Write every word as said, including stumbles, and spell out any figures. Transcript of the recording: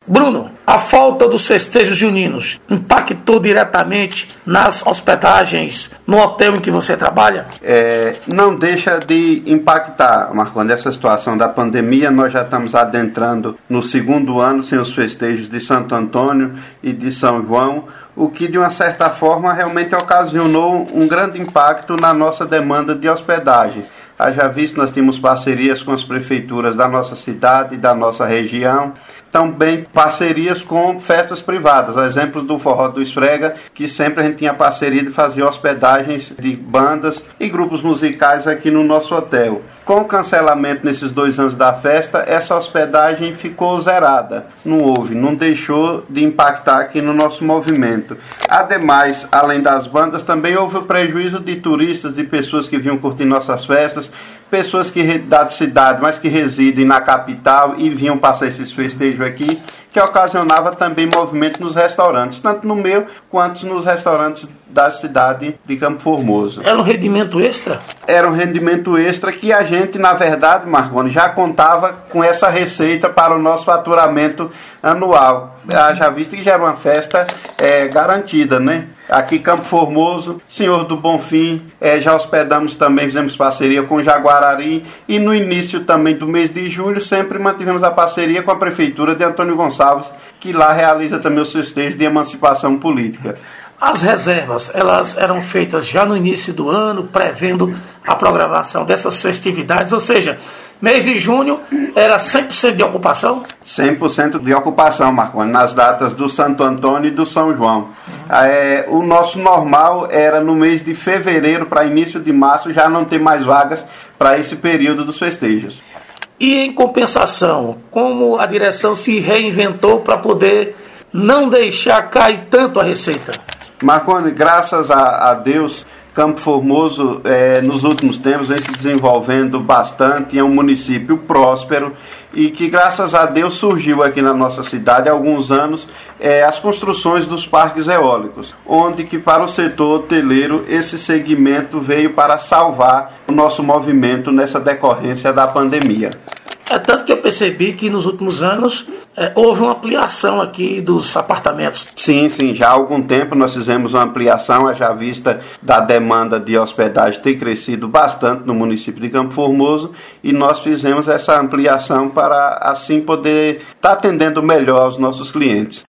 Bruno, a falta dos festejos juninos impactou diretamente nas hospedagens no hotel em que você trabalha? É, não deixa de impactar, Marconi. Essa situação da pandemia, nós já estamos adentrando no segundo ano sem os festejos de Santo Antônio e de São João, o que de uma certa forma realmente ocasionou um grande impacto na nossa demanda de hospedagens. Haja visto, nós temos parcerias com as prefeituras da nossa cidade e da nossa região, também parcerias com festas privadas, exemplos do Forró do Esfrega, que sempre a gente tinha parceria de fazer hospedagens de bandas e grupos musicais aqui no nosso hotel. Com o cancelamento nesses dois anos da festa, essa hospedagem ficou zerada, não houve, não deixou de impactar aqui no nosso movimento. Ademais, além das bandas, também houve o prejuízo de turistas, de pessoas que vinham curtir nossas festas, pessoas que da cidade, mas que residem na capital e vinham passar esses festejos aqui, que ocasionava também movimento nos restaurantes, tanto no meu quanto nos restaurantes da cidade de Campo Formoso. Era um rendimento extra? Era um rendimento extra que a gente, na verdade, Marconi, já contava com essa receita para o nosso faturamento anual. Já visto que já era uma festa é, garantida, né? Aqui Campo Formoso, Senhor do Bonfim, é, já hospedamos também, fizemos parceria com Jaguarari e no início também do mês de julho sempre mantivemos a parceria com a Prefeitura de Antônio Gonçalves, que lá realiza também os festejos de emancipação política. As reservas, elas eram feitas já no início do ano, prevendo a programação dessas festividades, ou seja, mês de junho era cem por cento de ocupação? cem por cento de ocupação, Marconi, nas datas do Santo Antônio e do São João. Uhum. É, o nosso normal era no mês de fevereiro para início de março já não ter mais vagas para esse período dos festejos. E em compensação, como a direção se reinventou para poder não deixar cair tanto a receita? Marconi, graças a, a Deus, Campo Formoso, é, nos últimos tempos, vem se desenvolvendo bastante, é um município próspero e que, graças a Deus, surgiu aqui na nossa cidade há alguns anos é, as construções dos parques eólicos, onde que para o setor hoteleiro esse segmento veio para salvar o nosso movimento nessa decorrência da pandemia. É tanto que eu percebi que nos últimos anos é, houve uma ampliação aqui dos apartamentos. Sim, sim, já há algum tempo nós fizemos uma ampliação, já vista da demanda de hospedagem ter crescido bastante no município de Campo Formoso e nós fizemos essa ampliação para assim poder estar atendendo melhor os nossos clientes.